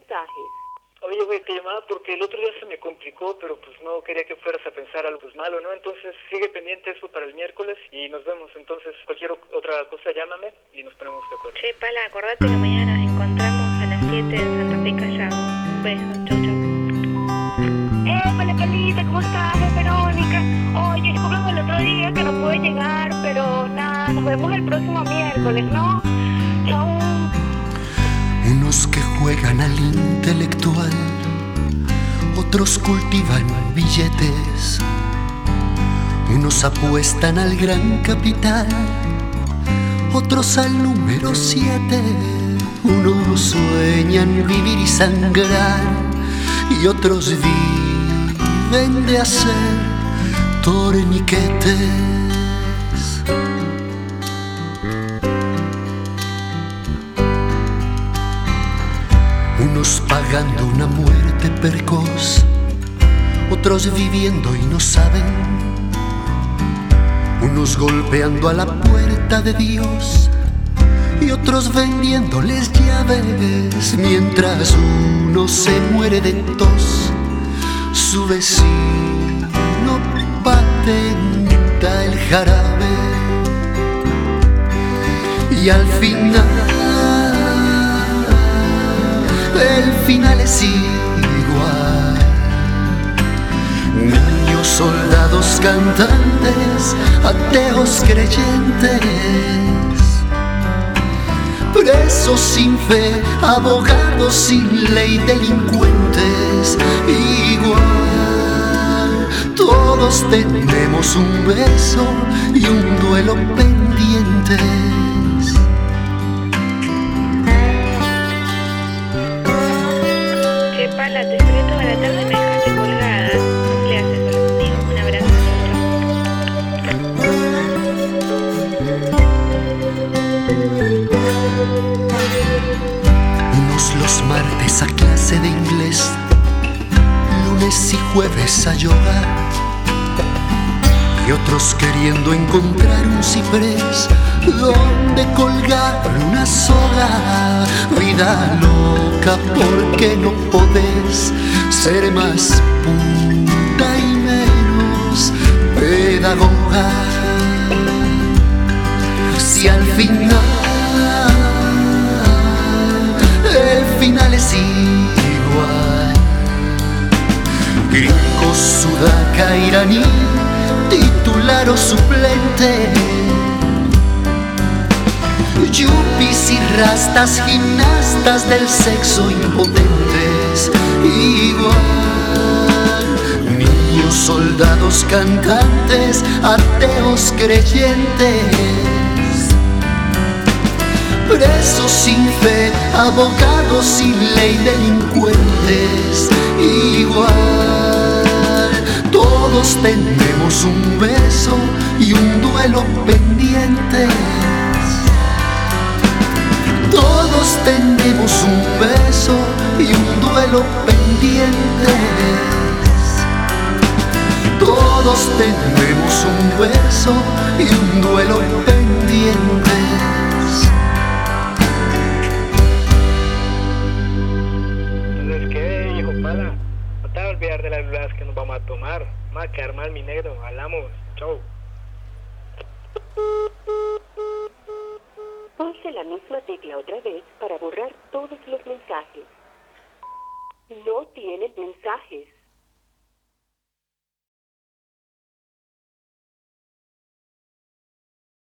mensajes. Oye, güey, te llamaba porque el otro día se me complicó, pero pues no quería que fueras a pensar algo pues malo, ¿no? Entonces sigue pendiente eso para el miércoles y nos vemos. Entonces cualquier otra cosa llámame y nos ponemos de acuerdo. Che, Pala, acordate que mañana nos encontramos a las 7 en Santa Fe Callao. Un beso, chau, chau. Hola, Palita, ¿cómo estás? Es Verónica. Oye, disculpame el otro día que no pude llegar, pero nada, nos vemos el próximo miércoles, ¿no? Chau. Unos que juegan al intelectual, otros cultivan billetes, unos apuestan al gran capital, otros al número 7, unos sueñan vivir y sangrar, y otros viven de hacer torniquetes. Unos pagando una muerte precoz, otros viviendo y no saben, unos golpeando a la puerta de Dios y otros vendiéndoles llaves, mientras uno se muere de tos, su vecino patenta el jarabe y al final el final es igual. Niños, soldados, cantantes, ateos, creyentes, presos sin fe, abogados sin ley, delincuentes, igual. Todos tenemos un beso y un duelo pendientes. Pala, te esperé toda la tarde y me dejaste colgada. ¿Qué le haces solo conmigo? Un abrazo. Unos los martes a clase de inglés, lunes y jueves a yoga, y otros queriendo encontrar un ciprés donde colgar una soga. Vida loca, porque no podés ser más puta y menos pedagoga. Si al final el final es igual, gringo, sudaca, iraní, titular o suplente, yuppies y rastas, gimnastas del sexo impotentes, igual. Niños, soldados, cantantes, ateos, creyentes, presos sin fe, abogados sin ley, delincuentes, igual. Todos tenemos un beso y un duelo pendientes. Todos tenemos un beso y un duelo pendientes. Todos tenemos un beso y un duelo pendientes. Entonces, ¿qué, viejo Pala? No te vas a olvidar de las lulas que nos vamos a tomar. Vamos a quedar mal, mi negro. Hablamos. Chau. Pulse la misma tecla otra vez para borrar todos los mensajes. No tiene mensajes.